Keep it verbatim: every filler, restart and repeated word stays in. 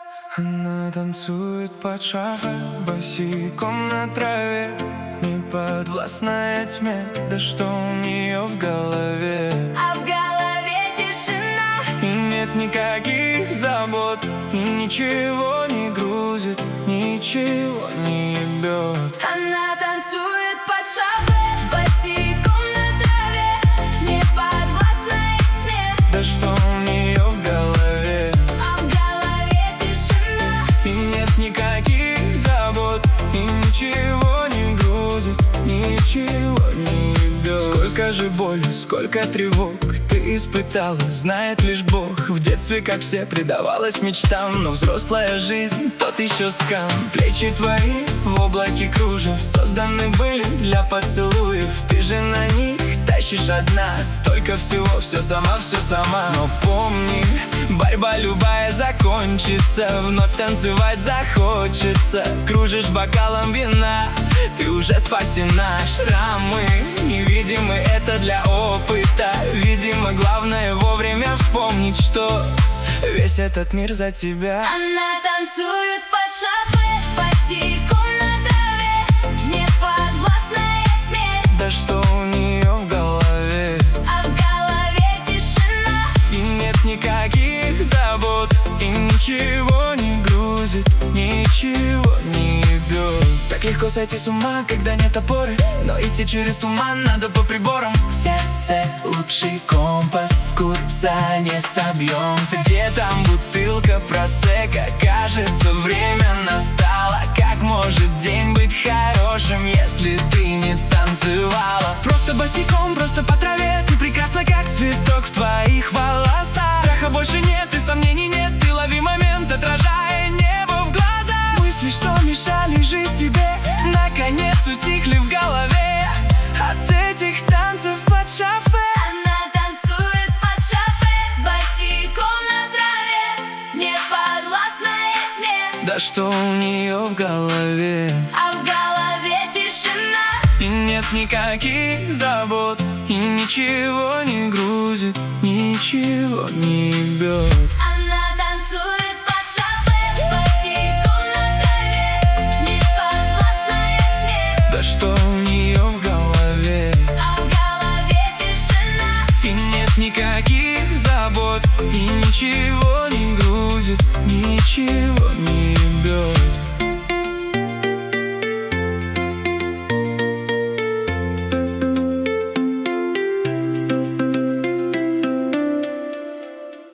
Она танцует под шафе, босиком на траве, не подвластная тьме, да что у нее в голове. А в голове тишина, и нет никаких забот, и ничего не грузит, ничего не ебет. Она танцует под шафе, босиком на траве, не подвластная тьме, да что у нее в голове. а в голове тишина, и нет никаких забот, и ничего не грузит, ничего не ебет. Сколько же боли, сколько тревог ты испытала, знает лишь Бог. В детстве, как все, предавалась мечтам, но взрослая жизнь — тот еще скам. Плечи твои в облаке кружев созданы были для поцелуев. Ты же на них тащишь одна столько всего, все сама, все сама. Но помни, борьба любая закончится, вновь танцевать захочется. Кружишь бокалом вина, ты уже спасена. Шрамы невидимы, это для опыта. Видимо, главное вовремя вспомнить, что весь этот мир за тебя. она танцует под шафе, босиком на траве, не подвластная тьме, Да что у нее в голове. а в голове тишина, И нет никаких забот, и ничего не грузит, ничего не ебет. Так легко сойти с ума, когда нет опоры, но идти через туман надо по приборам. Сердце — лучший компас, с курса не собьемся. Где там бутылка просека? Кажется, время настало. Как может день быть хорошим, если ты не танцевала? Просто босиком, просто по траве, ты прекрасна, как цветок в твоих волосах. Страха больше нет и сомнений нет, ты лови момент, отражая небо в глаза. Мысли, что мешали жить тебе, наконец утихли в голове от этих танцев под шафе. она танцует под шафе, босиком на траве, не подвластная тьме, Да что у нее в голове. а в голове тишина, И нет никаких забот, и ничего не грузит, ничего не ебет. она танцует под шафе, босиком на траве, не подвластная тьме, Да что у нее в голове. а в голове тишина, И нет никаких забот, и ничего не грузит, ничего не